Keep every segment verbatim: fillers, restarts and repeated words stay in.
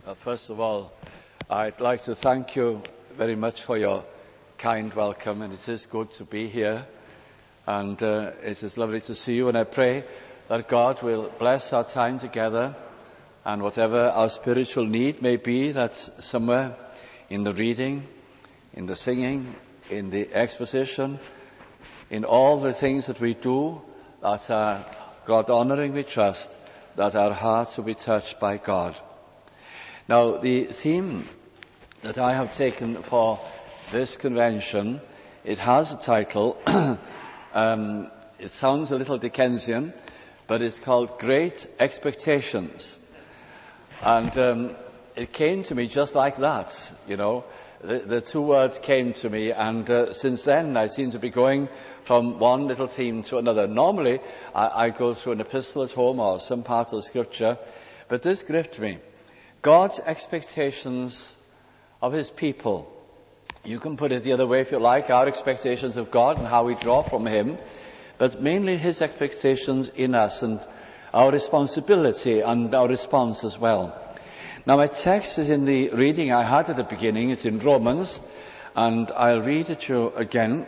Uh, first of all, I'd like to thank you very much for your kind welcome, and it is good to be here, and uh, it is lovely to see you, and I pray that God will bless our time together, and whatever our spiritual need may be, that's somewhere in the reading, in the singing, in the exposition, in all the things that we do that are God-honoring, we trust, that our hearts will be touched by God. Now, the theme that I have taken for this convention, it has a title, um, it sounds a little Dickensian, but it's called Great Expectations. And um, it came to me just like that, you know. The, the two words came to me, and uh, since then I seem to be going from one little theme to another. Normally, I, I go through an epistle at home or some part of the scripture, but this gripped me. God's expectations of his people. You can put it the other way if you like, our expectations of God and how we draw from him, but mainly his expectations in us and our responsibility and our response as well. Now, my text is in the reading I had at the beginning. It's in Romans, and I'll read it to you again.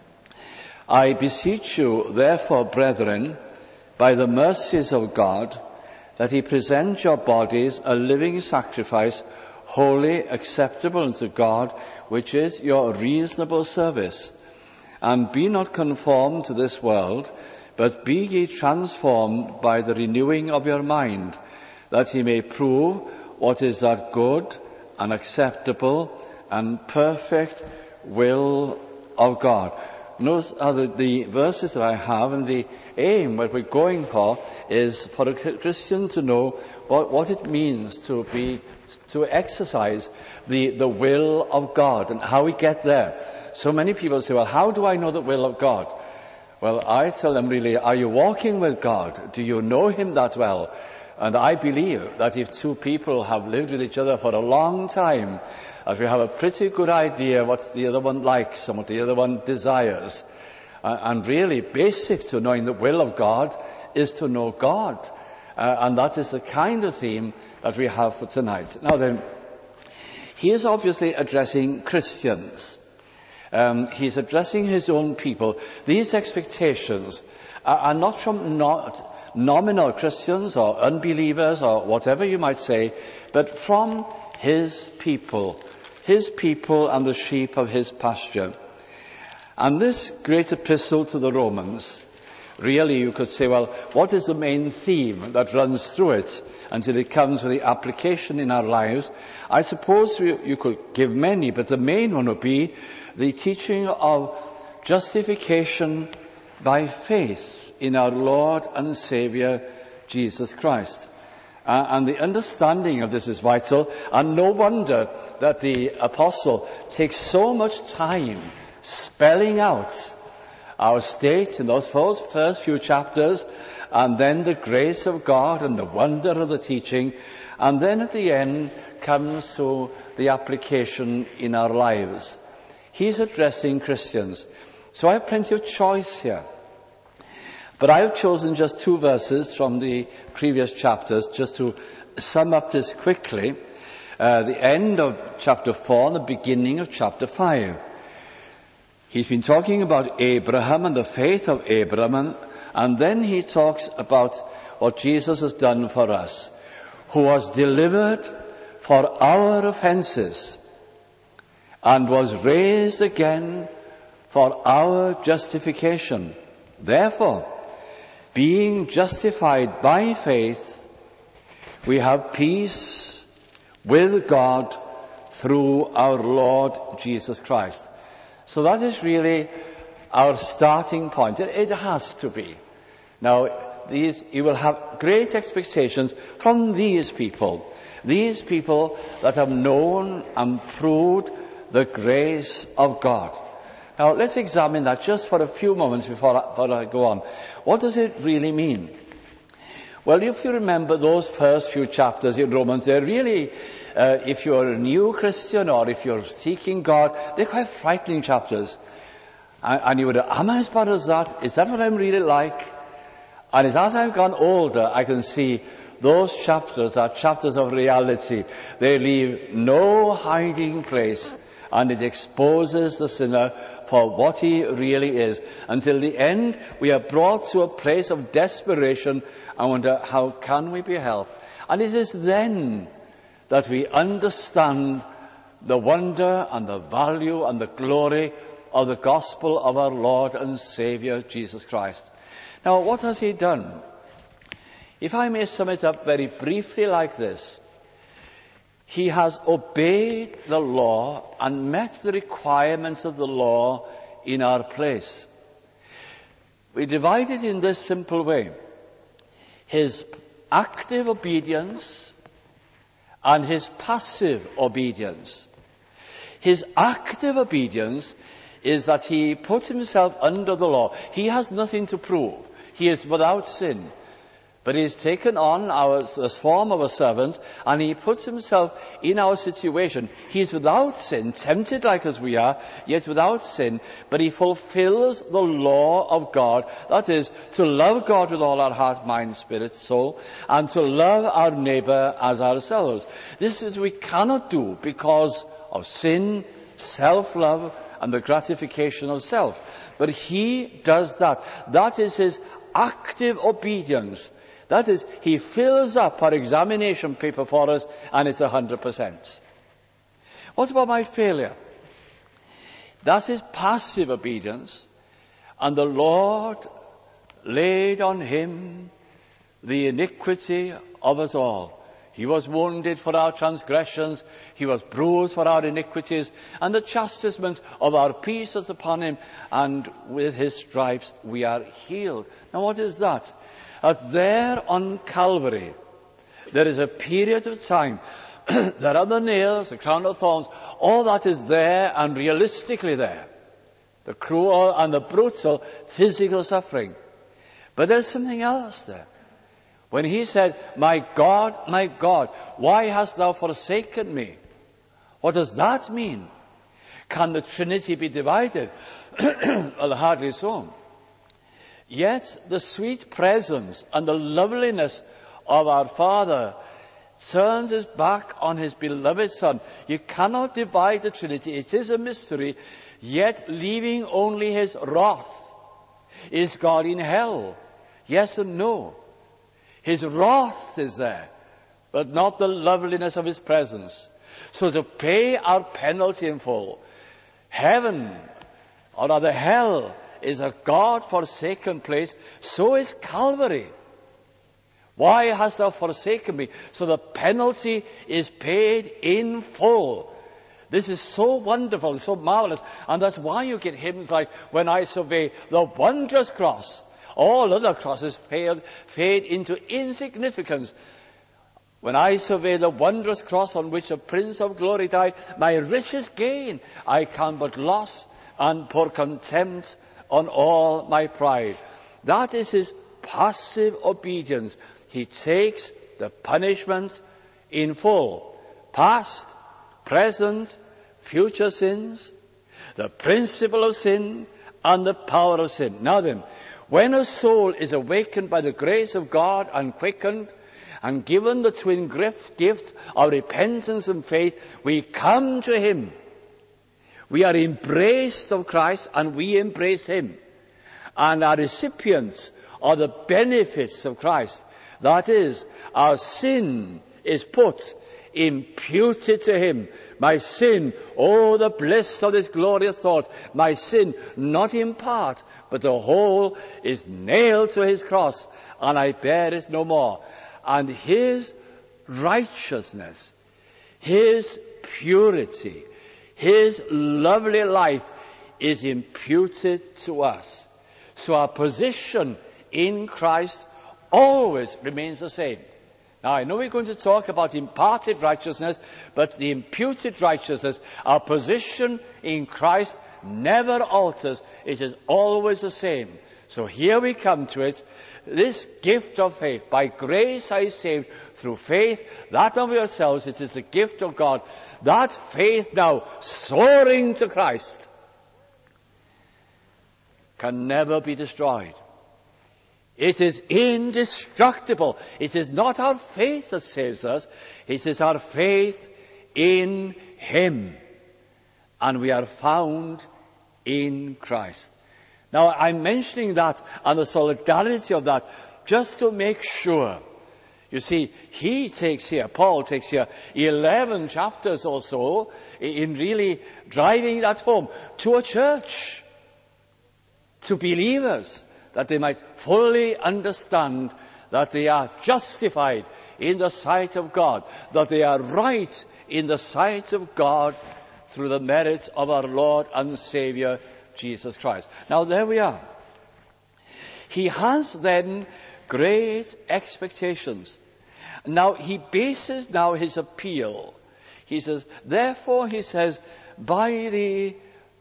I beseech you, therefore, brethren, by the mercies of God, that he present your bodies a living sacrifice, holy, acceptable unto God, which is your reasonable service. And be not conformed to this world, but be ye transformed by the renewing of your mind, that ye may prove what is that good and acceptable and perfect will of God. Those are the, the verses that I have, and the aim, what we're going for, is for a Christian to know what, what it means to be, to exercise the, the will of God and how we get there. So many people say, well, how do I know the will of God? Well, I tell them really, are you walking with God? Do you know him that well? And I believe that if two people have lived with each other for a long time, as we have a pretty good idea what the other one likes and what the other one desires. Uh, and really basic to knowing the will of God is to know God. Uh, and that is the kind of theme that we have for tonight. Now then, he is obviously addressing Christians. Um, he's addressing his own people. These expectations are, are not from not nominal Christians or unbelievers or whatever you might say, but from his people, his people and the sheep of his pasture. And this great epistle to the Romans, really you could say, well, what is the main theme that runs through it until it comes to the application in our lives? I suppose you, you could give many, but the main one would be the teaching of justification by faith in our Lord and Saviour, Jesus Christ. Uh, and the understanding of this is vital, and no wonder that the apostle takes so much time spelling out our state in those first few chapters, and then the grace of God and the wonder of the teaching, and then at the end comes to the application in our lives. He's addressing Christians. So I have plenty of choice here. But I have chosen just two verses from the previous chapters just to sum up this quickly. Uh, the end of chapter four and the beginning of chapter five. He's been talking about Abraham and the faith of Abraham, and then he talks about what Jesus has done for us, who was delivered for our offences and was raised again for our justification. Therefore, being justified by faith, we have peace with God through our Lord Jesus Christ. So that is really our starting point. It, it has to be. Now, these, you will have great expectations from these people. These people that have known and proved the grace of God. Now, let's examine that just for a few moments before I, before I go on. What does it really mean? Well, if you remember those first few chapters in Romans, they're really, uh, if you're a new Christian or if you're seeking God, they're quite frightening chapters. And, and you would, am I as bad as that? Is that what I'm really like? And as I've gone older, I can see Those chapters are chapters of reality. They leave no hiding place, and it exposes the sinner for what he really is. Until the end, we are brought to a place of desperation and wonder, how can we be helped? And it is then that we understand the wonder and the value and the glory of the gospel of our Lord and Saviour, Jesus Christ. Now, what has he done? If I may sum it up very briefly like this, he has obeyed the law and met the requirements of the law in our place. We divide it in this simple way: his active obedience and his passive obedience. His active obedience is that he put himself under the law. He has nothing to prove. He is without sin. But he has taken on our, the form of a servant, and he puts himself in our situation. He is without sin, tempted like as we are, yet without sin, but he fulfills the law of God. That is, to love God with all our heart, mind, spirit, soul, and to love our neighbour as ourselves. This is we cannot do because of sin, self-love, and the gratification of self. But he does that. That is his active obedience. That is, he fills up our examination paper for us, and it's a hundred percent. What about my failure? That's his passive obedience, and the Lord laid on him the iniquity of us all. He was wounded for our transgressions, he was bruised for our iniquities, and the chastisement of our peace was upon him, and with his stripes we are healed. Now what is that? That there on Calvary, there is a period of time. There are the nails, the crown of thorns, all that is there and realistically there. The cruel and the brutal physical suffering. But there's something else there. When he said, "My God, my God, why hast thou forsaken me?" What does that mean? Can the Trinity be divided? Well, hardly so. Yet the sweet presence and the loveliness of our Father turns his back on his beloved Son. You cannot divide the Trinity. It is a mystery, yet leaving only his wrath. Is God in hell? Yes and no. His wrath is there, but not the loveliness of his presence. So to pay our penalty in full, heaven, or rather hell, is a God-forsaken place. So is Calvary. Why hast thou forsaken me? So the penalty is paid in full. This is so wonderful, so marvelous. And that's why you get hymns like, "When I survey the wondrous cross, all other crosses fade, fade into insignificance. When I survey the wondrous cross on which a Prince of Glory died, my richest gain I count but loss, and pour contempt on all my pride." That is his passive obedience. He takes the punishment in full. Past, present, future sins, the principle of sin, and the power of sin. Now then, when a soul is awakened by the grace of God and quickened, and given the twin gift of repentance and faith, we come to him. We are embraced of Christ, and we embrace him, and are recipients of the benefits of Christ. That is, our sin is put, imputed to him. My sin, oh, the bliss of this glorious thought, my sin, not in part, but the whole, is nailed to his cross, and I bear it no more. And his righteousness, his purity, his lovely life is imputed to us. So our position in Christ always remains the same. Now, I know we're going to talk about imparted righteousness, but the imputed righteousness, our position in Christ never alters. It is always the same. So here we come to it. This gift of faith, by grace I saved through faith, that of yourselves, it is the gift of God. That faith now, soaring to Christ, can never be destroyed. It is indestructible. It is not our faith that saves us. It is our faith in Him. And we are found in Christ. Now, I'm mentioning that and the solidarity of that just to make sure. You see, he takes here, Paul takes here, eleven chapters or so in really driving that home to a church, to believers, that they might fully understand that they are justified in the sight of God, that they are right in the sight of God through the merits of our Lord and Savior, Jesus Christ. Now, there we are. He has then great expectations. Now, he bases now his appeal. He says, therefore, he says, by the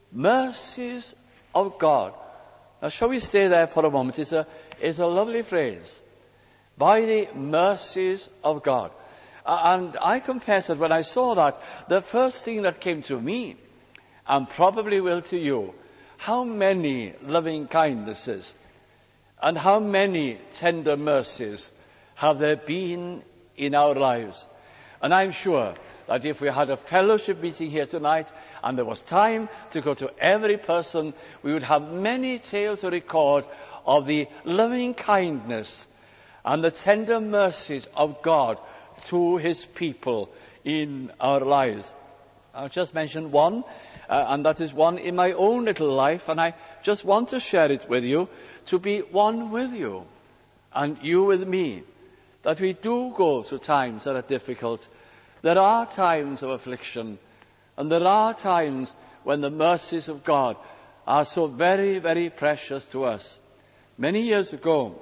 mercies of God. Now, shall we stay there for a moment? It's a, it's a lovely phrase. By the mercies of God. Uh, and I confess that when I saw that, the first thing that came to me, and probably will to you, how many loving kindnesses and how many tender mercies have there been in our lives. And I'm sure that if we had a fellowship meeting here tonight and there was time to go to every person, we would have many tales to record of the loving kindness and the tender mercies of God to His people in our lives. I'll just mention one, uh, and that is one in my own little life, and I just want to share it with you, to be one with you, and you with me, that we do go through times that are difficult. There are times of affliction, and there are times when the mercies of God are so very, very precious to us. Many years ago,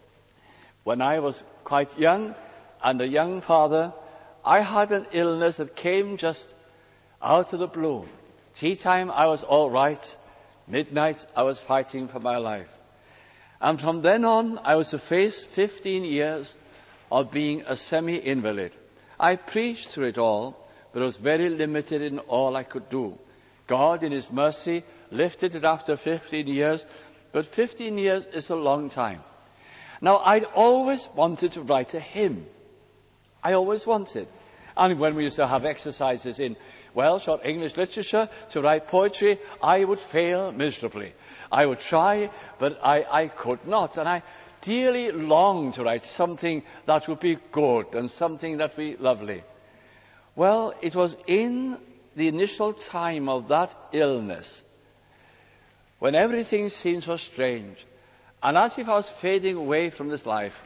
when I was quite young and a young father, I had an illness that came just out of the blue. Tea time, I was all right. Midnight, I was fighting for my life. And from then on, I was to face fifteen years of being a semi-invalid. I preached through it all, but I was very limited in all I could do. God, in His mercy, lifted it after fifteen years, but fifteen years is a long time. Now, I'd always wanted to write a hymn. I always wanted. And when we used to have exercises in Welsh or English literature to write poetry, I would fail miserably. I would try, but I, I could not. And I dearly longed to write something that would be good and something that would be lovely. Well, it was in the initial time of that illness, when everything seemed so strange, and as if I was fading away from this life,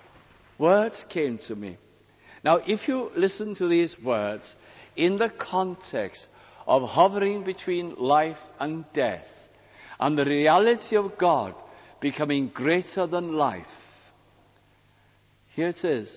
words came to me. Now, if you listen to these words in the context of hovering between life and death, and the reality of God becoming greater than life, here it is.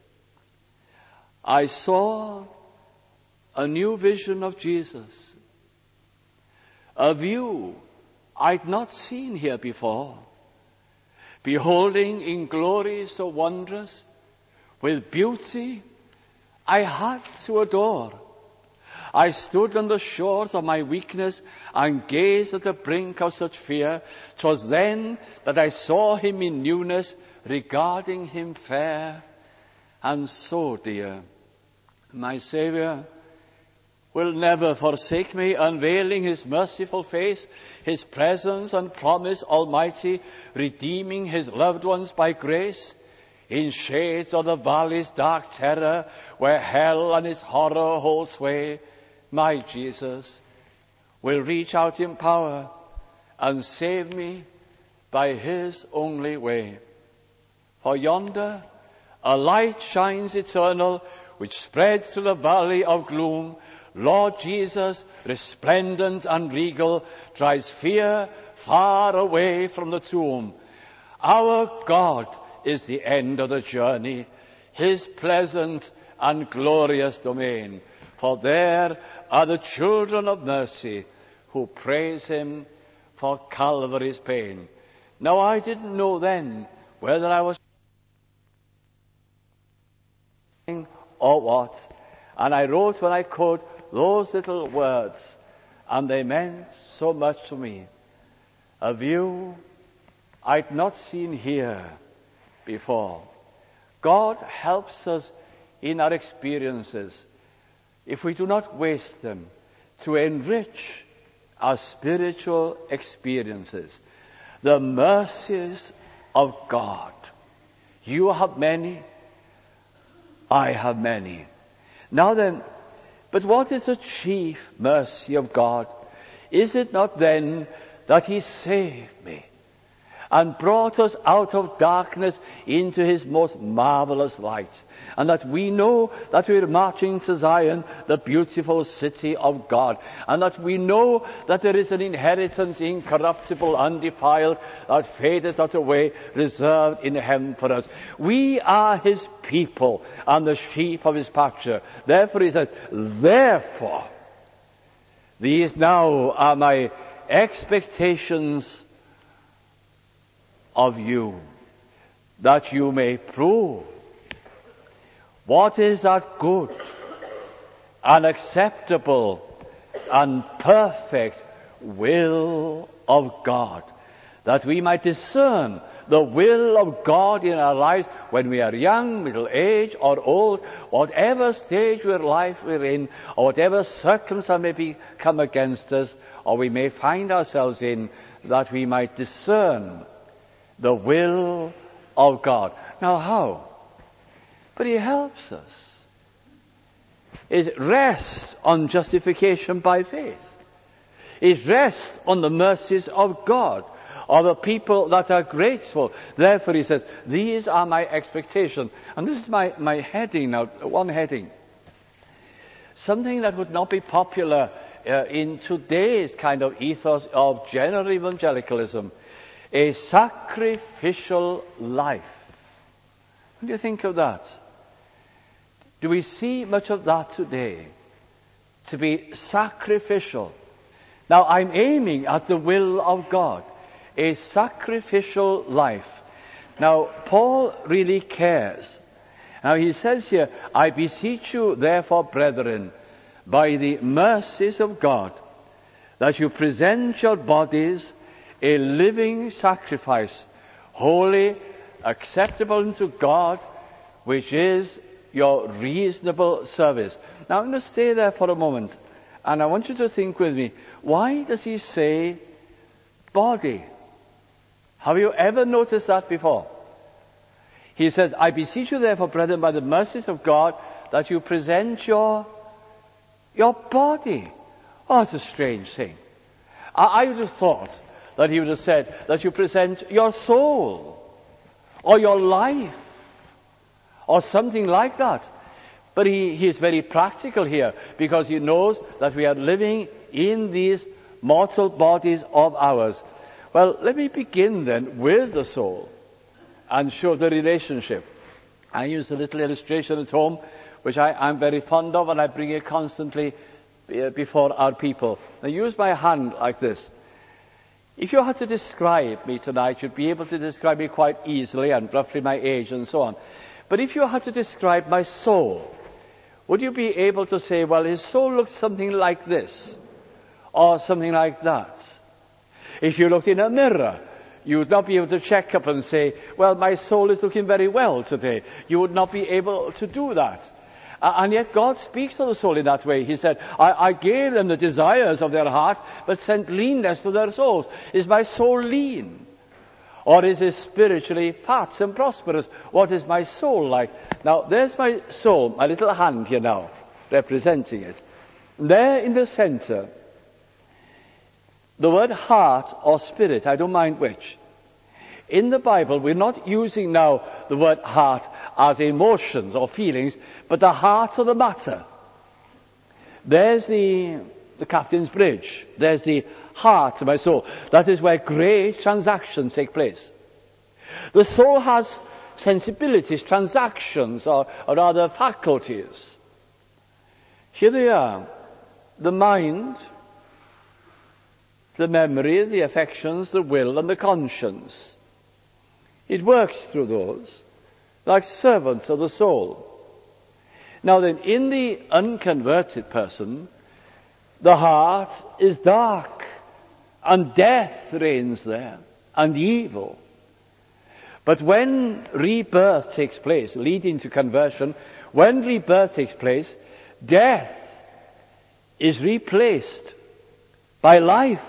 I saw a new vision of Jesus, a view I'd not seen here before, beholding in glory so wondrous, with beauty I had to adore. I stood on the shores of my weakness and gazed at the brink of such fear. 'Twas then that I saw Him in newness, regarding Him fair and so dear. My Saviour will never forsake me, unveiling His merciful face, His presence and promise almighty, redeeming His loved ones by grace. In shades of the valley's dark terror, where hell and its horror hold sway, my Jesus will reach out in power and save me by His only way. For yonder a light shines eternal, which spreads through the valley of gloom. Lord Jesus, resplendent and regal, drives fear far away from the tomb. Our God is the end of the journey, His pleasant and glorious domain. For there are the children of mercy who praise Him for Calvary's pain. Now, I didn't know then whether I was or what, and I wrote when I could those little words, and they meant so much to me. A view I'd not seen here before. God helps us in our experiences, if we do not waste them, to enrich our spiritual experiences. The mercies of God. You have many, I have many. Now then, but what is the chief mercy of God? Is it not then that He saved me and brought us out of darkness into His most marvelous light, and that we know that we're marching to Zion, the beautiful city of God, and that we know that there is an inheritance incorruptible, undefiled, that fadeth not away, reserved in heaven for us. We are His people and the sheep of His pasture. Therefore He says, therefore, these now are my expectations of you, that you may prove what is that good and acceptable and perfect will of God, that we might discern the will of God in our lives when we are young, middle-aged, or old, whatever stage of life we're in, or whatever circumstance may be come against us, or we may find ourselves in, that we might discern the will of God. Now how? But He helps us. It rests on justification by faith. It rests on the mercies of God, or the people that are grateful. Therefore He says, these are my expectations. And this is my, my heading now, one heading. Something that would not be popular uh, in today's kind of ethos of general evangelicalism. A sacrificial life. What do you think of that? Do we see much of that today? To be sacrificial. Now I'm aiming at the will of God. A sacrificial life. Now Paul really cares. Now he says here, I beseech you therefore, brethren, by the mercies of God, that you present your bodies a living sacrifice, holy, acceptable unto God, which is your reasonable service. Now I'm going to stay there for a moment, and I want you to think with me, why does he say body? Have you ever noticed that before? He says, I beseech you therefore, brethren, by the mercies of God, that you present your, your body. Oh, it's a strange thing. I, I would have thought that he would have said that you present your soul, or your life, or something like that. But he, he is very practical here, because he knows that we are living in these mortal bodies of ours. Well, let me begin then with the soul and show the relationship. I use a little illustration at home, which I am very fond of, and I bring it constantly before our people. I use my hand like this. If you had to describe me tonight, you'd be able to describe me quite easily, and roughly my age and so on. But if you had to describe my soul, would you be able to say, well, his soul looks something like this, or something like that? If you looked in a mirror, you would not be able to check up and say, well, my soul is looking very well today. You would not be able to do that. Uh, and yet God speaks to the soul in that way. He said, I, I gave them the desires of their heart, but sent leanness to their souls. Is my soul lean? Or is it spiritually fat and prosperous? What is my soul like? Now, there's my soul, my little hand here now, representing it. There in the center, the word heart or spirit, I don't mind which. In the Bible, we're not using now the word heart as emotions or feelings, but the heart of the matter. There's the, the captain's bridge. There's the heart of my soul. That is where great transactions take place. The soul has sensibilities, transactions, or, or rather faculties. Here they are. The mind, the memory, the affections, the will, and the conscience. It works through those, like servants of the soul. Now then, in the unconverted person, the heart is dark, and death reigns there, and evil. But when rebirth takes place, leading to conversion, when rebirth takes place, death is replaced by life.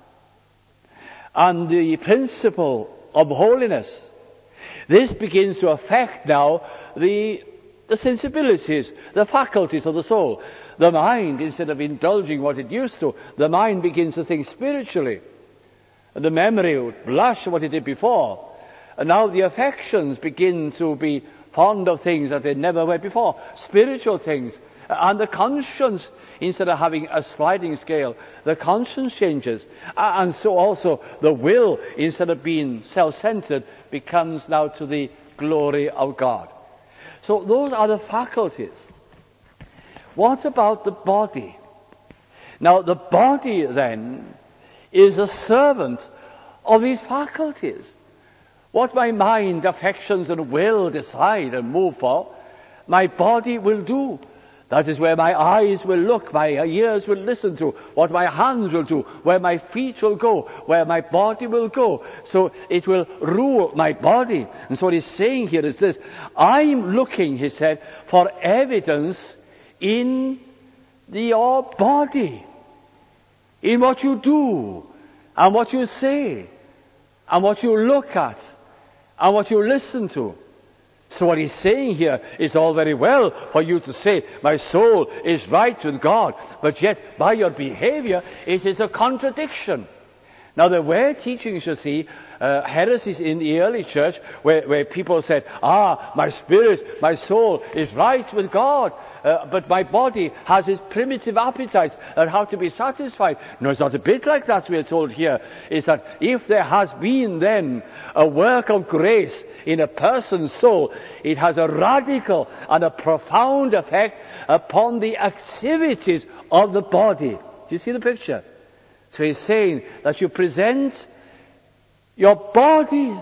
And the principle of holiness, this begins to affect now the, the sensibilities, the faculties of the soul. The mind, instead of indulging what it used to, the mind begins to think spiritually. And the memory would blush what it did before. And now the affections begin to be fond of things that they never were before, spiritual things. And the conscience, instead of having a sliding scale, the conscience changes. And so also the will, instead of being self-centered, becomes now to the glory of God. So those are the faculties. What about the body? Now the body then is a servant of these faculties. What my mind, affections and will decide and move for, my body will do. That is where my eyes will look, my ears will listen to, what my hands will do, where my feet will go, where my body will go. So it will rule my body. And so what he's saying here is this: I'm looking, he said, for evidence in your body, in what you do, and what you say, and what you look at, and what you listen to. So what he's saying here is all very well for you to say, my soul is right with God, but yet by your behavior it is a contradiction. Now there were teachings, you see, uh, heresies in the early church where, where people said, ah, my spirit, my soul is right with God, uh, but my body has its primitive appetites that have to be satisfied. No, it's not a bit like that, we are told here. It's that if there has been then a work of grace in a person's soul, it has a radical and a profound effect upon the activities of the body. Do you see the picture? So he's saying that you present your bodies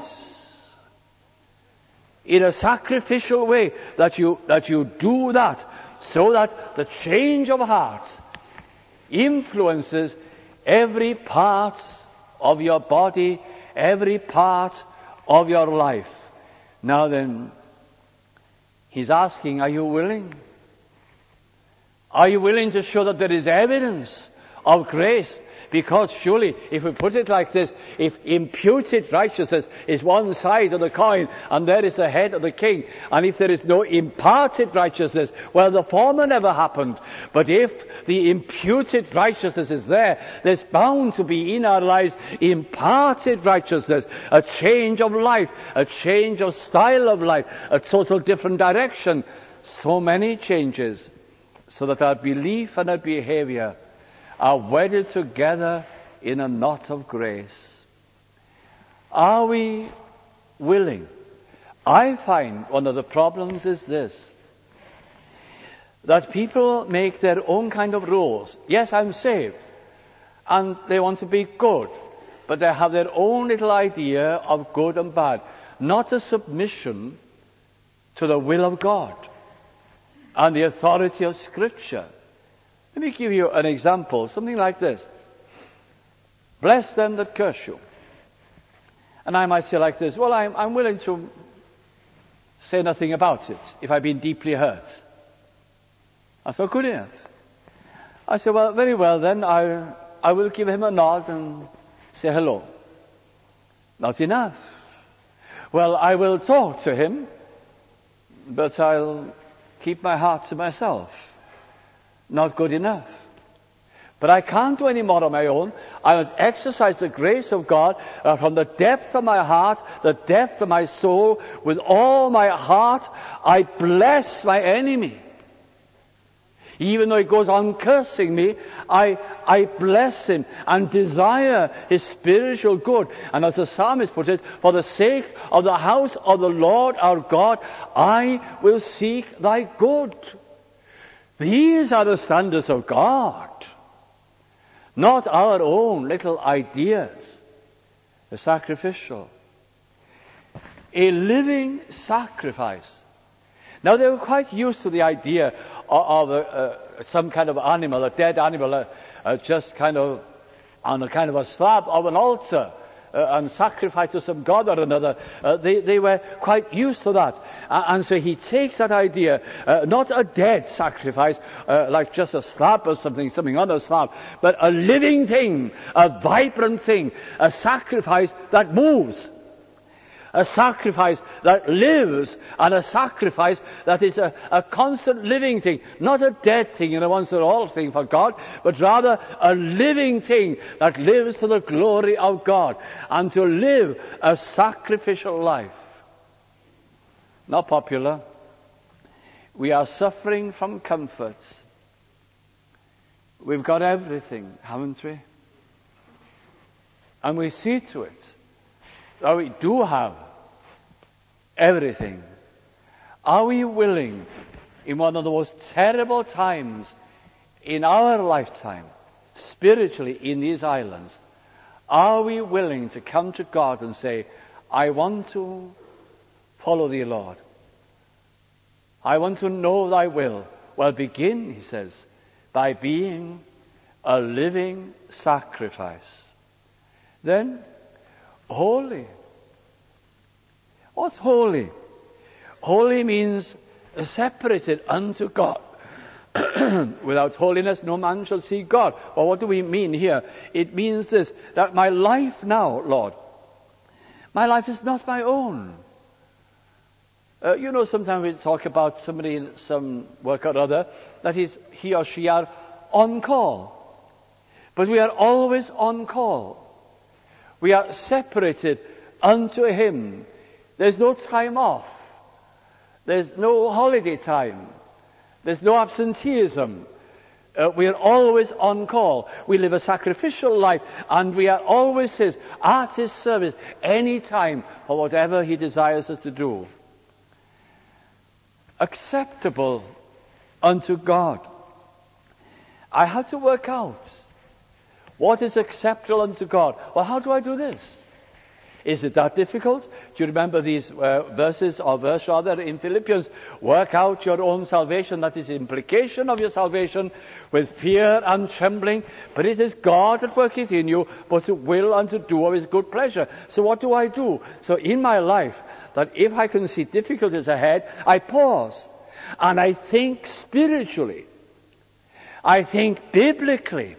in a sacrificial way, that you, that you do that so that the change of heart influences every part of your body, every part of your life. Now then, he's asking, are you willing? Are you willing to show that there is evidence of grace? Because surely, if we put it like this, if imputed righteousness is one side of the coin, and there is the head of the king, and if there is no imparted righteousness, well, the former never happened. But if the imputed righteousness is there, there's bound to be in our lives imparted righteousness, a change of life, a change of style of life, a total different direction. So many changes, so that our belief and our behavior are wedded together in a knot of grace. Are we willing? I find one of the problems is this, that people make their own kind of rules. Yes, I'm saved, and they want to be good, but they have their own little idea of good and bad, not a submission to the will of God and the authority of Scripture. Let me give you an example, something like this. Bless them that curse you. And I might say like this, well, I'm, I'm willing to say nothing about it if I've been deeply hurt. I thought, good enough. I said, well, very well then, I, I will give him a nod and say hello. Not enough. Well, I will talk to him, but I'll keep my heart to myself. Not good enough. But I can't do any more on my own. I must exercise the grace of God uh, from the depth of my heart, the depth of my soul, with all my heart. I bless my enemy. Even though he goes on cursing me, I, I bless him and desire his spiritual good. And as the psalmist put it, for the sake of the house of the Lord our God, I will seek thy good. These are the standards of God, not our own little ideas. The sacrificial. A living sacrifice. Now they were quite used to the idea of, of uh, uh, some kind of animal, a dead animal, uh, uh, just kind of on a kind of a slab of an altar, uh, and sacrifice to some god or another. Uh, they, they were quite used to that. Uh, and so he takes that idea, uh, not a dead sacrifice, uh, like just a slab or something, something on a slab, but a living thing, a vibrant thing, a sacrifice that moves. A sacrifice that lives, and a sacrifice that is a, a constant living thing, not a dead thing and a once and all thing for God, but rather a living thing that lives to the glory of God, and to live a sacrificial life. Not popular. We are suffering from comforts. We've got everything, haven't we? And we see to it that we do have everything. Are we willing, in one of the most terrible times in our lifetime, spiritually in these islands, are we willing to come to God and say, I want to follow thee, Lord. I want to know thy will. Well, begin, he says, by being a living sacrifice. Then, holy. What's holy? Holy means separated unto God. Without holiness no man shall see God. Well, what do we mean here? It means this, that my life now, Lord, my life is not my own. Uh, you know, sometimes we talk about somebody in some work or other, that is, he or she are on call. But we are always on call. We are separated unto him. There's no time off. There's no holiday time. There's no absenteeism. Uh, we are always on call. We live a sacrificial life, and we are always his, at his service, any time for whatever he desires us to do. Acceptable unto God. I have to work out what is acceptable unto God. Well, how do I do this? Is it that difficult? Do you remember these uh, verses, or verse rather, in Philippians? Work out your own salvation, that is the implication of your salvation, with fear and trembling. But it is God that worketh in you, both to will and to do of his good pleasure. So what do I do? So in my life, that if I can see difficulties ahead, I pause. And I think spiritually. I think biblically.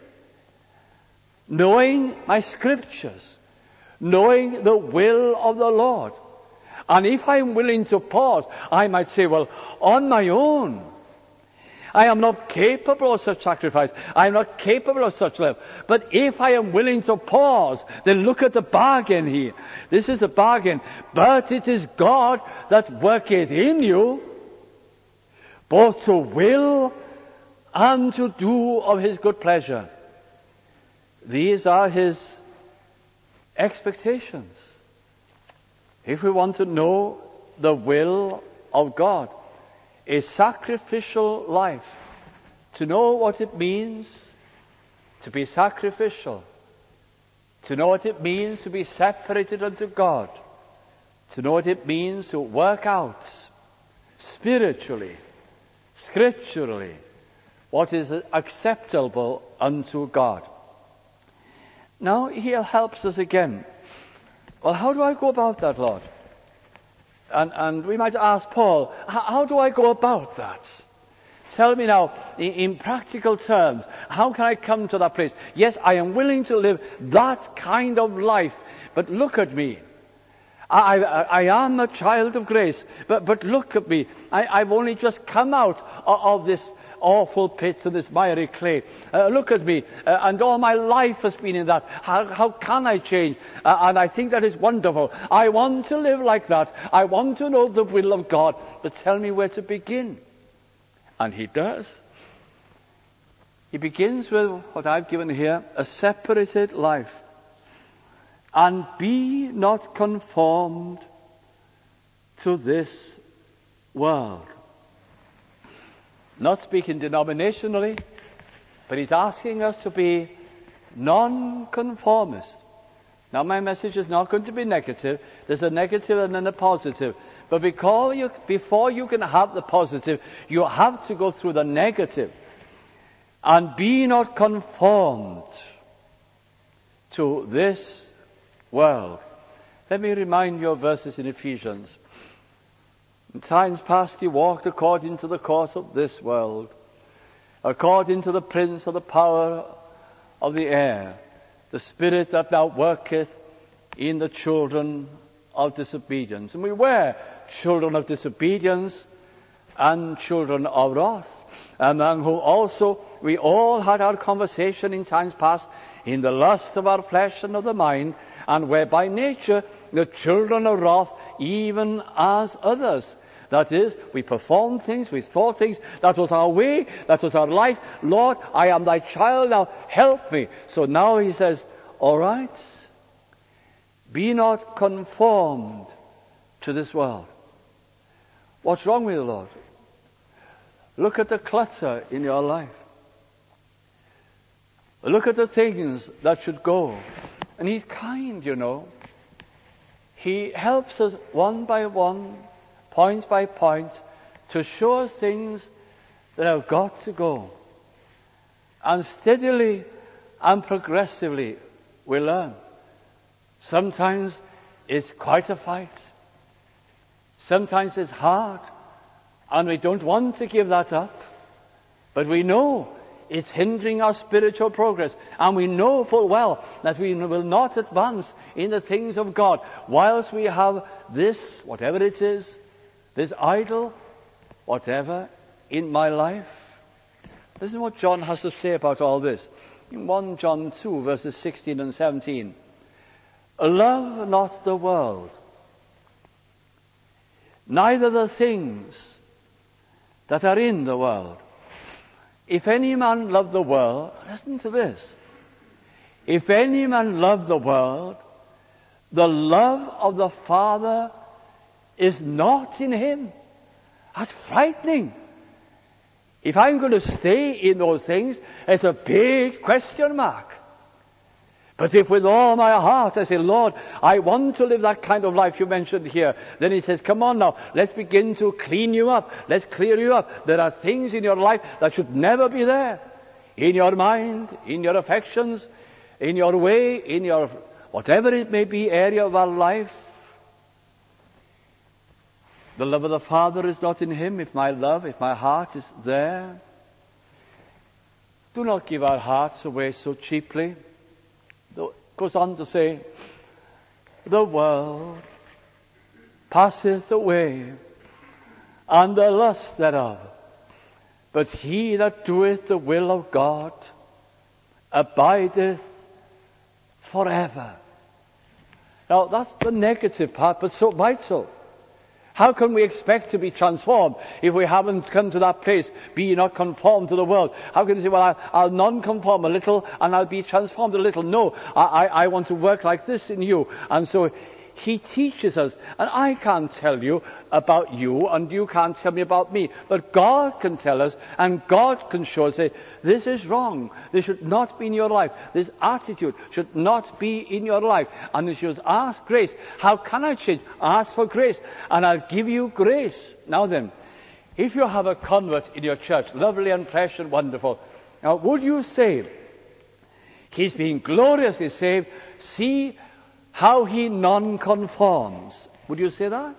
Knowing my scriptures. Knowing the will of the Lord. And if I'm willing to pause, I might say, well, on my own, I am not capable of such sacrifice. I am not capable of such love. But if I am willing to pause, then look at the bargain here. This is the bargain. But it is God that worketh in you, both to will and to do of his good pleasure. These are his expectations. If we want to know the will of God, a sacrificial life, to know what it means to be sacrificial, to know what it means to be separated unto God, to know what it means to work out spiritually, scripturally, what is acceptable unto God. Now he helps us again. Well, how do I go about that, Lord? And, and we might ask Paul, how do I go about that? Tell me now, in, in practical terms, how can I come to that place? Yes, I am willing to live that kind of life, but look at me. I, I, I am a child of grace, but, but look at me. I, I've only just come out of, of this awful pit and this miry clay. Uh, look at me, uh, and all my life has been in that. How, how can I change? Uh, and I think that is wonderful. I want to live like that. I want to know the will of God, but tell me where to begin. And he does. He begins with what I've given here, a separated life. And be not conformed to this world. Not speaking denominationally, but he's asking us to be non-conformist. Now my message is not going to be negative. There's a negative and then a positive. But because you, before you can have the positive, you have to go through the negative. And be not conformed to this world. Let me remind you of verses in Ephesians. In times past he walked according to the course of this world, according to the prince of the power of the air, the spirit that now worketh in the children of disobedience. And we were children of disobedience and children of wrath, among whom also we all had our conversation in times past in the lust of our flesh and of the mind, and were by nature the children of wrath, even as others. That is, we performed things, we thought things, that was our way, that was our life. Lord, I am thy child, now help me. So now he says, all right, be not conformed to this world. What's wrong with you, Lord? Look at the clutter in your life. Look at the things that should go. And he's kind, you know. He helps us one by one, point by point, to show us things that have got to go. And steadily and progressively we learn. Sometimes it's quite a fight. Sometimes it's hard. And we don't want to give that up. But we know it's hindering our spiritual progress. And we know full well that we will not advance in the things of God whilst we have this, whatever it is, this idol, whatever, in my life. Listen to what John has to say about all this. In First John two, verses sixteen and seventeen. Love not the world, neither the things that are in the world. If any man love the world, listen to this. If any man love the world, the love of the Father is not in him. That's frightening. If I'm going to stay in those things, it's a big question mark. But if with all my heart I say, Lord, I want to live that kind of life you mentioned here, then he says, come on now, let's begin to clean you up. Let's clear you up. There are things in your life that should never be there. In your mind, in your affections, in your way, in your whatever it may be area of our life. The love of the Father is not in him. If my love, if my heart is there, do not give our hearts away so cheaply. It goes on to say, the world passeth away, and the lust thereof. But he that doeth the will of God abideth forever. Now, that's the negative part, but so vital. How can we expect to be transformed if we haven't come to that place? Be not conformed to the world. How can you say, well, I'll, I'll non-conform a little and I'll be transformed a little? No, I, I, I want to work like this in you. And so he teaches us. And I can't tell you about you and you can't tell me about me. But God can tell us and God can show us, say, this is wrong. This should not be in your life. This attitude should not be in your life. And you should ask grace. How can I change? Ask for grace. And I'll give you grace. Now then, if you have a convert in your church, lovely and fresh and wonderful, now would you say, he's being gloriously saved, see how he non-conforms? Would you say that?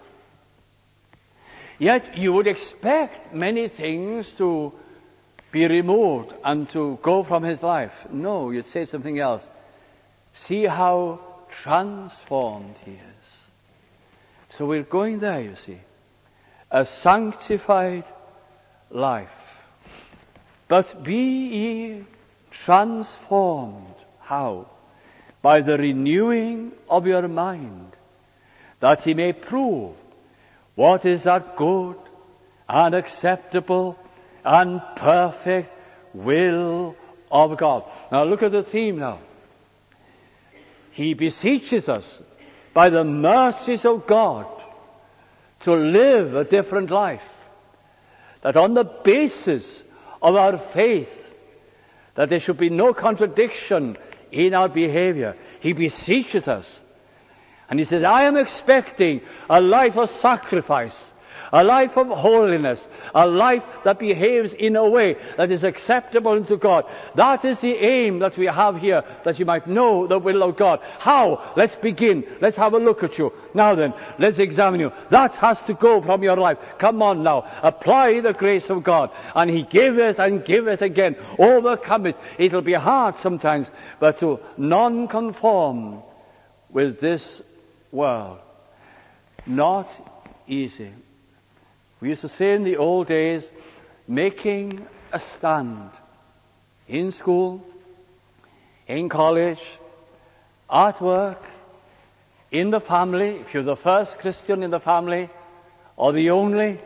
Yet you would expect many things to be removed and to go from his life. No, you'd say something else. See how transformed he is. So we're going there, you see. A sanctified life. But be ye transformed. How? By the renewing of your mind, that he may prove what is that good and acceptable and perfect will of God. Now look at the theme now. He beseeches us by the mercies of God to live a different life. That on the basis of our faith, that there should be no contradiction in our behavior. He beseeches us. And he says, I am expecting a life of sacrifice. a life of holiness, a life that behaves in a way that is acceptable unto God. That is the aim that we have here, that you might know the will of God. How? Let's begin. Let's have a look at you. Now then, let's examine you. That has to go from your life. Come on now. Apply the grace of God. And He giveth and giveth again. Overcome it. It'll be hard sometimes, but to non-conform with this world. Not easy. We used to say in the old days, making a stand in school, in college, at work, in the family, if you're the first Christian in the family, or the only,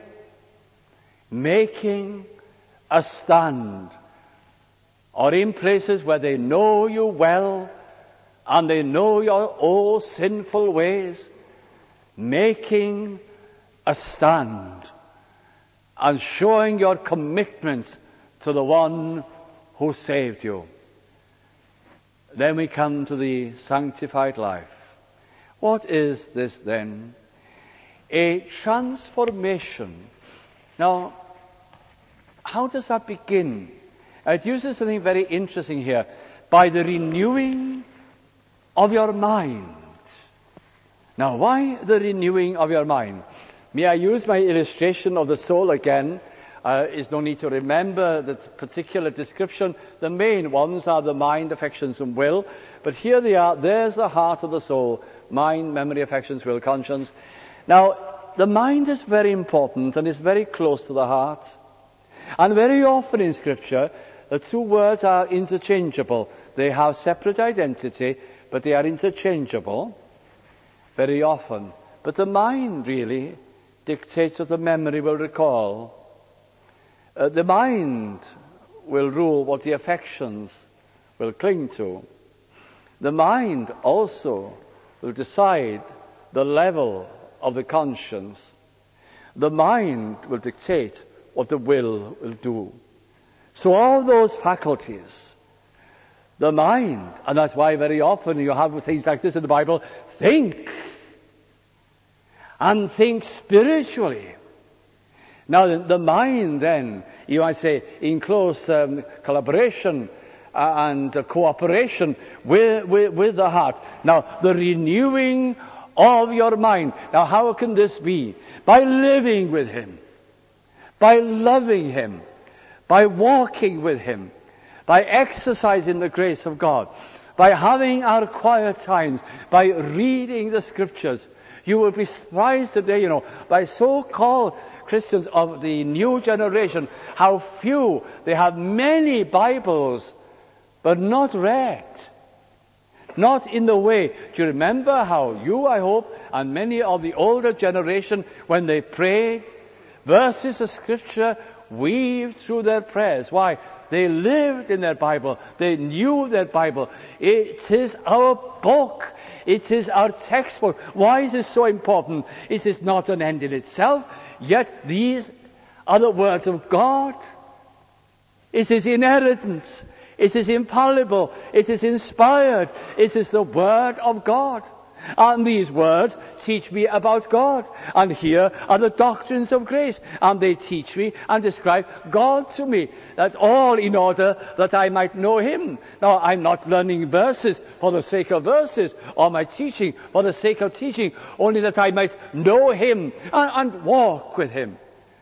making a stand, or in places where they know you well, and they know your old sinful ways, making a stand, and showing your commitment to the one who saved you. Then we come to the sanctified life. What is this then? A transformation. Now, how does that begin? It uses something very interesting here. By the renewing of your mind. Now, why the renewing of your mind? May I use my illustration of the soul again? Uh, is no need to remember the particular description. The main ones are the mind, affections, and will. But here they are. There's the heart of the soul. Mind, memory, affections, will, conscience. Now, the mind is very important and is very close to the heart. And very often in Scripture, the two words are interchangeable. They have separate identity, but they are interchangeable very often. But the mind really dictates what the memory will recall. Uh, the mind will rule what the affections will cling to. The mind also will decide the level of the conscience. The mind will dictate what the will will do. So all those faculties, the mind, and that's why very often you have things like this in the Bible, think, and think spiritually. Now, the mind then, you might say, in close um, collaboration uh, and uh, cooperation with, with, with the heart. Now, the renewing of your mind. Now, how can this be? By living with Him, by loving Him, by walking with Him, by exercising the grace of God, by having our quiet times, by reading the Scriptures. You will be surprised today, you know, by so-called Christians of the new generation, how few, they have many Bibles, but not read. Not in the way. Do you remember how you, I hope, and many of the older generation, when they prayed, verses of Scripture weaved through their prayers. Why? They lived in their Bible. They knew their Bible. It is our book. It is our textbook. Why is this so important? It is not an end in itself, yet these are the words of God. It is inerrant. It is infallible. It is inspired. It is the Word of God. And these words teach me about God. And here are the doctrines of grace. And they teach me and describe God to me. That's all in order that I might know Him. Now, I'm not learning verses for the sake of verses, or my teaching for the sake of teaching, only that I might know Him and, and walk with Him.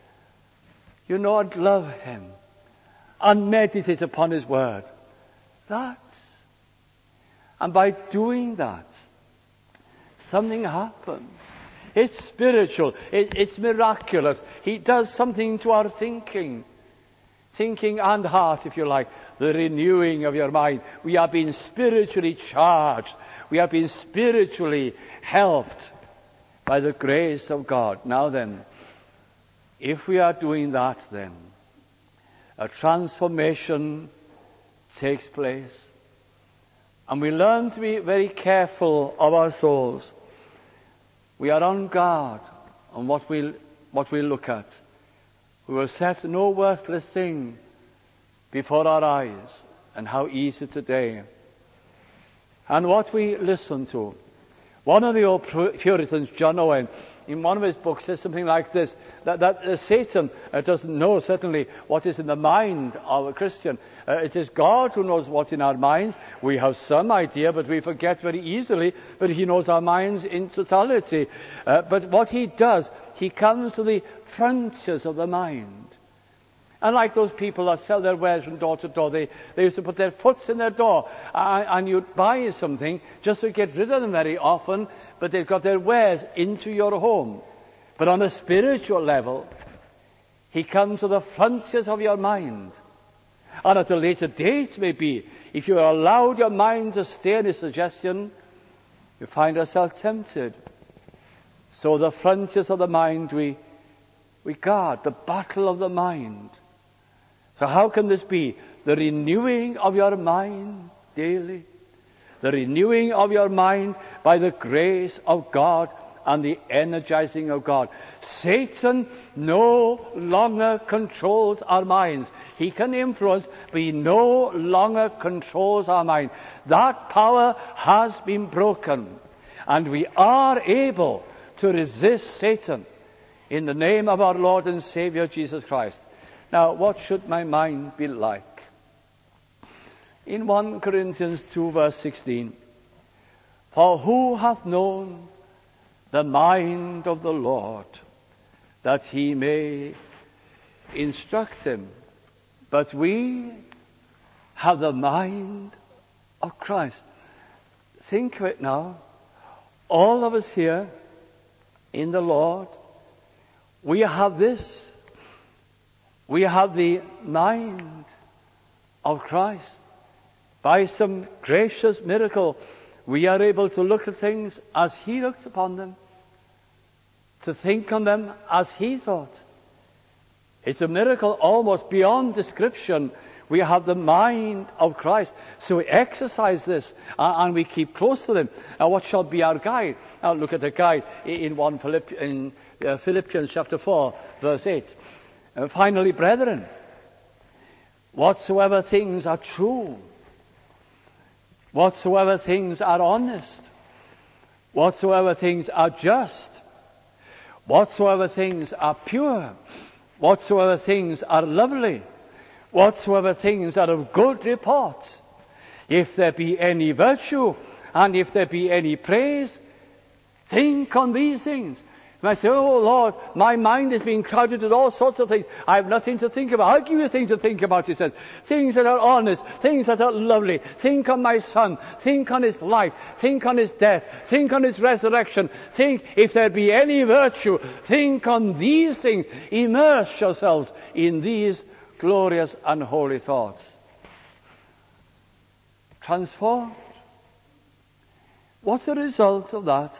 You know, and love Him and meditate upon His Word. That's, and by doing that, something happens. It's spiritual. It, it's miraculous. He does something to our thinking. Thinking and heart, if you like. The renewing of your mind. We are being spiritually charged. We are being spiritually helped by the grace of God. Now then, if we are doing that then, a transformation takes place. And we learn to be very careful of our souls. We are on guard on what we what we look at. We will set no worthless thing before our eyes, and how easy today. And what we listen to, One of the old Puritans, John Owen, in one of his books says something like this, that, that uh, Satan uh, doesn't know certainly what is in the mind of a Christian. Uh, it is God who knows what's in our minds. We have some idea, but we forget very easily, but he knows our minds in totality. Uh, but what he does, he comes to the frontiers of the mind. And like those people that sell their wares from door to door, they, they used to put their foots in their door, and, and you'd buy something just to get rid of them very often, but they've got their wares into your home. But on a spiritual level, he comes to the frontiers of your mind. And at a later date, maybe, if you allowed your mind to stay in a suggestion, you find yourself tempted. So the frontiers of the mind we, we guard, the battle of the mind. So how can this be? The renewing of your mind daily. The renewing of your mind by the grace of God and the energizing of God. Satan no longer controls our minds. He can influence, but he no longer controls our mind. That power has been broken. And we are able to resist Satan in the name of our Lord and Savior Jesus Christ. Now, what should my mind be like? In First Corinthians two verse sixteen, for who hath known the mind of the Lord, that he may instruct him? But we have the mind of Christ. Think of it now. All of us here in the Lord, we have this. We have the mind of Christ. By some gracious miracle, we are able to look at things as he looked upon them, to think on them as he thought. It's a miracle almost beyond description. We have the mind of Christ. So we exercise this uh, and we keep close to them. Now, what shall be our guide? Now, look at the guide in, one Philipp, in uh, Philippians chapter four, verse eight. And finally, brethren, whatsoever things are true, whatsoever things are honest, whatsoever things are just, whatsoever things are pure, whatsoever things are lovely, whatsoever things are of good report, if there be any virtue, and if there be any praise, think on these things. And I say, oh Lord, my mind is being crowded with all sorts of things. I have nothing to think about. I'll give you things to think about, he says. Things that are honest, things that are lovely. Think on my son. Think on his life. Think on his death. Think on his resurrection. Think if there be any virtue. Think on these things. Immerse yourselves in these glorious and holy thoughts. Transformed. What's the result of that?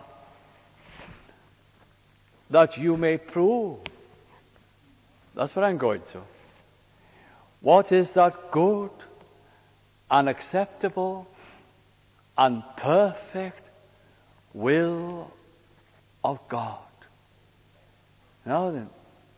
That you may prove. That's what I'm going to. What is that good and acceptable and perfect will of God? Now then,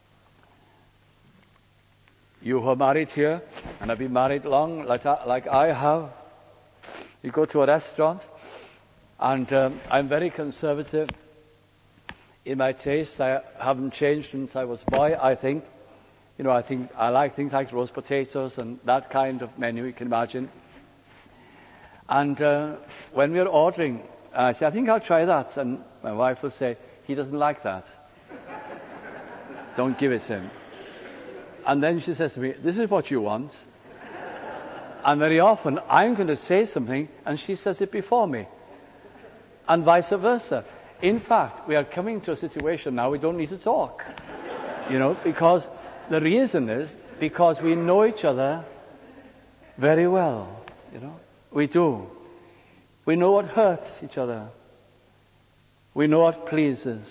you who are married here, and have been married long, like I, like I have, you go to a restaurant, and um, I'm very conservative in my tastes. I haven't changed since I was a boy, I think. You know, I think I like things like roast potatoes and that kind of menu, you can imagine. And uh, when we're ordering, I say, I think I'll try that. And my wife will say, he doesn't like that. Don't give it to him. And then she says to me, this is what you want. And very often, I'm going to say something, and she says it before me. And vice versa. In fact, we are coming to a situation now we don't need to talk. You know, because the reason is because we know each other very well. You know, we do. We know what hurts each other. We know what pleases.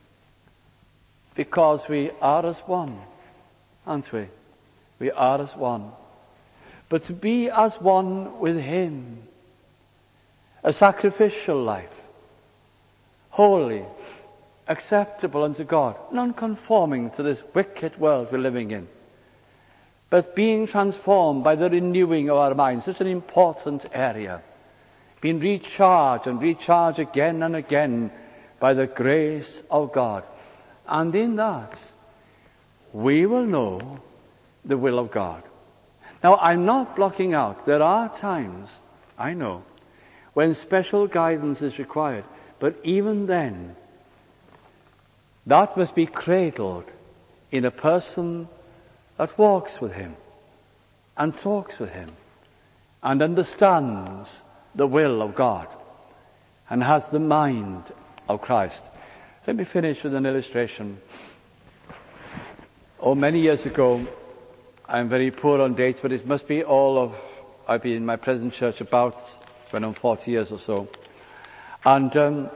Because we are as one, aren't we? We are as one. But to be as one with Him, a sacrificial life, holy, acceptable unto God, non-conforming to this wicked world we're living in, but being transformed by the renewing of our minds. Such an important area. been recharged and recharged again and again by the grace of God. And in that, we will know the will of God. Now, I'm not blocking out. There are times, I know, when special guidance is required. But even then, that must be cradled in a person that walks with Him and talks with Him and understands the will of God and has the mind of Christ. Let me finish with an illustration. Oh, many years ago, I'm very poor on dates, but it must be all of, I've been in my present church about when I'm forty years or so. And um,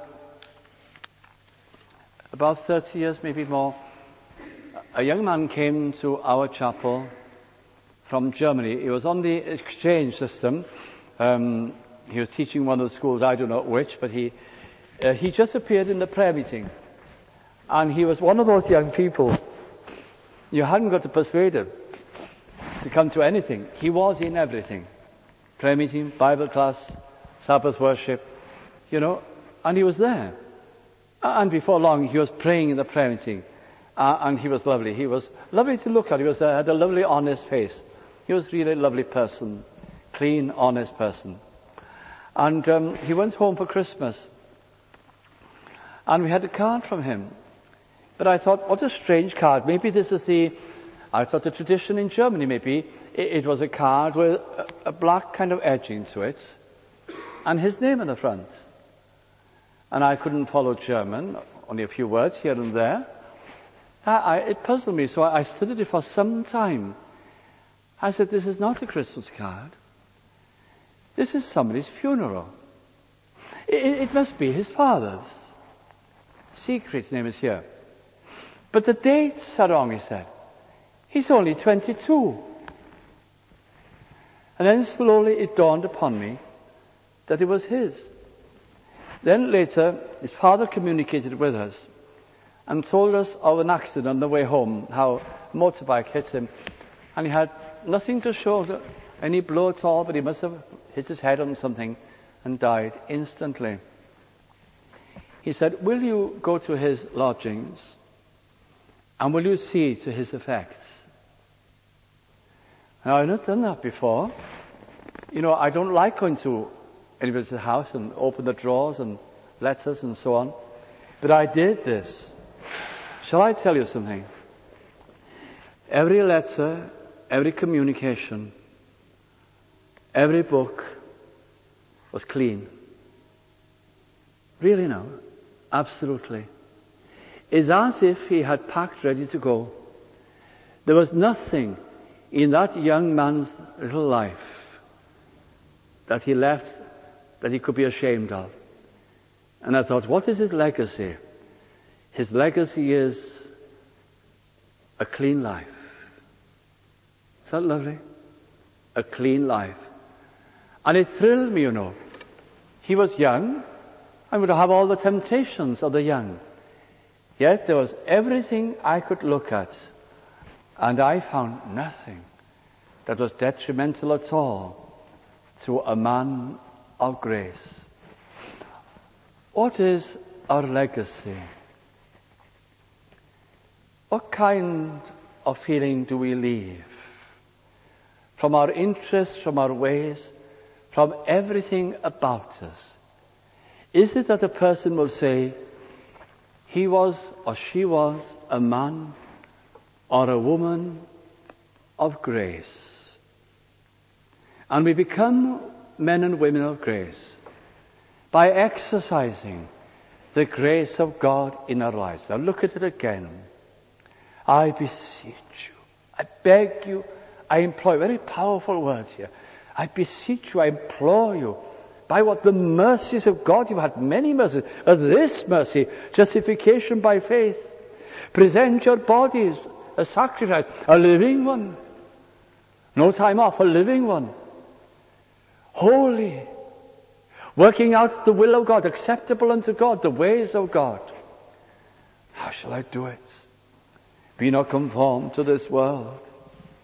about thirty years, maybe more, a young man came to our chapel from Germany. He was on the exchange system. Um, he was teaching one of the schools, I don't know which, but he uh, he just appeared in the prayer meeting. And he was one of those young people. You hadn't got to persuade him to come to anything. He was in everything. Prayer meeting, Bible class, Sabbath worship, you know, and he was there. And before long, he was praying in the prayer meeting. Uh, and he was lovely. He was lovely to look at. He was uh, had a lovely, honest face. He was really a lovely person. Clean, honest person. And um, he went home for Christmas. And we had a card from him. But I thought, what a strange card. Maybe this is the, I thought the tradition in Germany maybe, it, it was a card with a, a black kind of edging to it, and his name in the front. And I couldn't follow German, only a few words here and there. I, I, it puzzled me, so I, I studied it for some time. I said, this is not a Christmas card. This is somebody's funeral. It, it must be his father's. Siegfried's name is here. But the dates are wrong, he said. He's only twenty-two. And then slowly it dawned upon me that it was his. Then later, his father communicated with us and told us of an accident on the way home, how a motorbike hit him. And he had nothing to show, any blow at all, but he must have hit his head on something and died instantly. He said, will you go to his lodgings and will you see to his effects? Now, I've not done that before. You know, I don't like going to anybody's house and open the drawers and letters and so on. But I did this. Shall I tell you something? Every letter, every communication, every book was clean. Really now, absolutely. It's as if he had packed ready to go. There was nothing in that young man's little life that he left that he could be ashamed of. And I thought, what is his legacy? His legacy is a clean life. Is that lovely? A clean life. And it thrilled me, you know. He was young and would have all the temptations of the young. Yet there was everything I could look at, and I found nothing that was detrimental at all to a man of grace. What is our legacy? What kind of feeling do we leave? From our interests, from our ways, from everything about us. Is it that a person will say, he was or she was a man or a woman of grace? And we become men and women of grace by exercising the grace of God in our lives. Now look at it again. I beseech you, I beg you, I implore you, very powerful words here. I beseech you, I implore you, by what the mercies of God, you've had many mercies, of this mercy, justification by faith. Present your bodies a sacrifice, a living one. No time off, a living one. Holy. Working out the will of God, acceptable unto God, the ways of God. How shall I do it? Be not conformed to this world.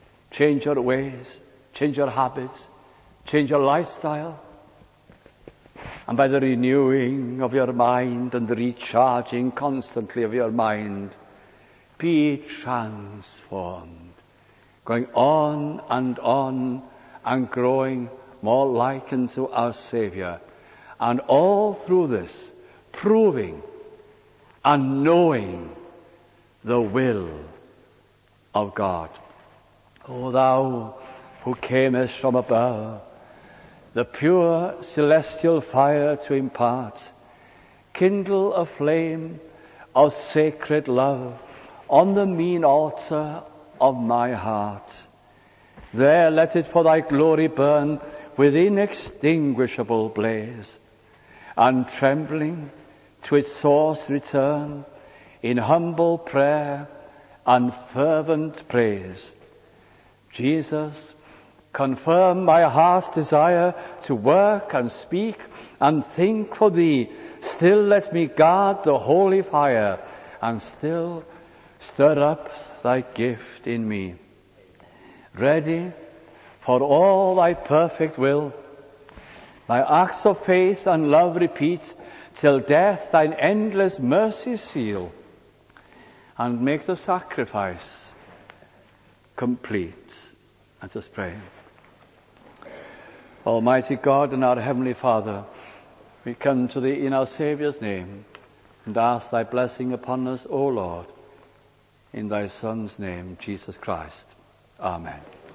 Change your ways, change your habits, change your lifestyle. and by the renewing of your mind and the recharging constantly of your mind, be transformed, going on and on and growing more like unto our Savior, and all through this proving and knowing the will of God. O thou who camest from above, the pure celestial fire to impart, kindle a flame of sacred love on the mean altar of my heart. There let it for thy glory burn with inextinguishable blaze, and trembling to its source return in humble prayer and fervent praise. Jesus, confirm my heart's desire to work and speak and think for thee. Still let me guard the holy fire, and still stir up thy gift in me. Ready for all thy perfect will, my acts of faith and love repeat, till death thine endless mercy seal, and make the sacrifice complete. Let us pray. Almighty God and our Heavenly Father, we come to thee in our Saviour's name and ask thy blessing upon us, O Lord, in thy Son's name, Jesus Christ. Amen.